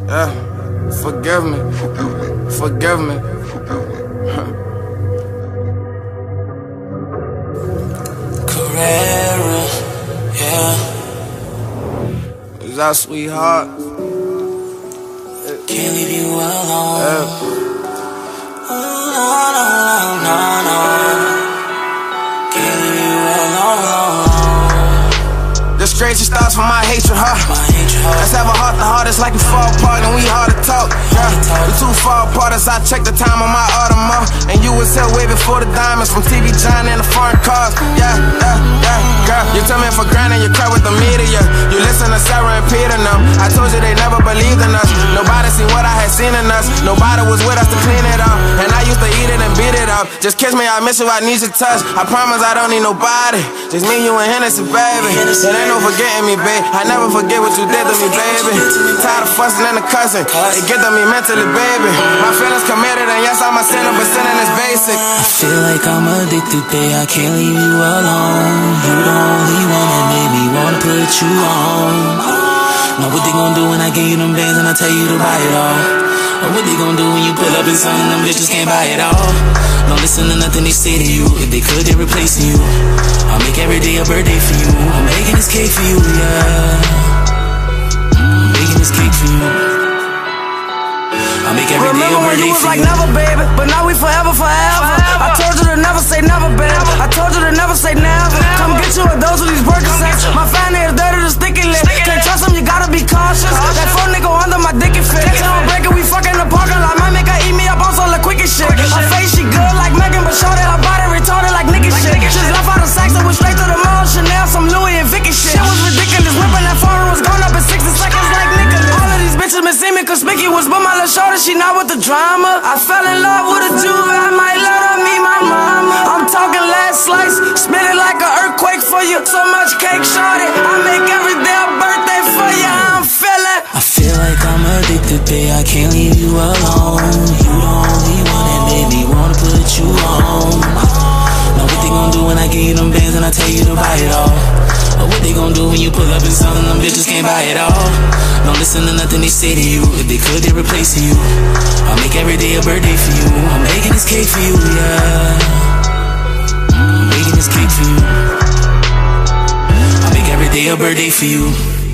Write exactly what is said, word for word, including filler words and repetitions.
Yeah, forgive me, forgive me. Carrera, yeah. Is our sweetheart? Can't leave you alone. Yeah. Oh, no, no, no, no. Can't leave you alone. The strangest starts from my hatred, huh? My hatred, huh? Let's have a heart to heart, it's like we fall apart and we hard to talk. Yeah, we too far apart as I check the time on my Audemars. And you was here way before the diamonds from T V John and the foreign cars. Yeah, yeah, yeah, girl. You tell me for granted you cry with the media. You listen to Sarah and Peter now. I told you they never believed in us. Nobody seen what I had seen in us. Nobody was with us to clean it up. And I used to eat it and beat it up. Just kiss me, I miss you, I need your touch. I promise I don't need nobody. Just me, you, and Hennessy, baby. It ain't no forgetting me, babe. I never forget what you did to me, baby. Tired of fussing and the cussing. It get to me mentally, baby. My feelings committed, and yes, I'm a sinner, but sinning is basic. I feel like I'm addicted, babe. I can't leave you alone. You the only one that made me wanna put you on. Know what they gon' do when I give you them bands and I tell you to buy it all. Or what they gon' do when you pull up in something them bitches can't buy it all. Don't listen to nothing they say to you. If they could, they're replacing you. I'll make every day a birthday for you. I'm making this cake for you, yeah. I'm making this cake for you. I'll make every day a birthday for you. Remember when you was like never, baby, but now we forever, forever. I told you to never say never, baby. I told you to never say never. Come get you a dose of these Percocets. My family is dirty to sticky lip. Can't trust him, you gotta be cautious. That phone nigga under my dick and fit. Don't break it, we fucking the parking lot. Might make her eat me up on some the quickest shit. Her face, she good like Megan, but shorty, her body retarded like nigga shit. Just left out of Saxon, went straight to the mall. Chanel, some Louis and Vicky shit. Shit was ridiculous, whipping that phone was gone up in sixty seconds like Nicholas. All of these bitches been seeming conspicuous, but my little shorty, she not with the drama. I fell in love with a Juve, I might let her meet my mama. I'm talking last slice, spit it like an earthquake for you. So much cake, shorty, I make every day a birthday for you. I'm feeling. I feel like I'm addicted, babe. I can't leave you alone. You the only one that made me wanna put you on. Know what they gon' do when I give you them bands and I tell you to buy it all. Or what they gon' do when you pull up in something them bitches can't buy it all. Don't listen to nothing they say to you. If they could, they're replacing you. I'll make every day a birthday for you. I'm making this cake for you, yeah. I'm making this cake for you. I'll make every day a birthday for you.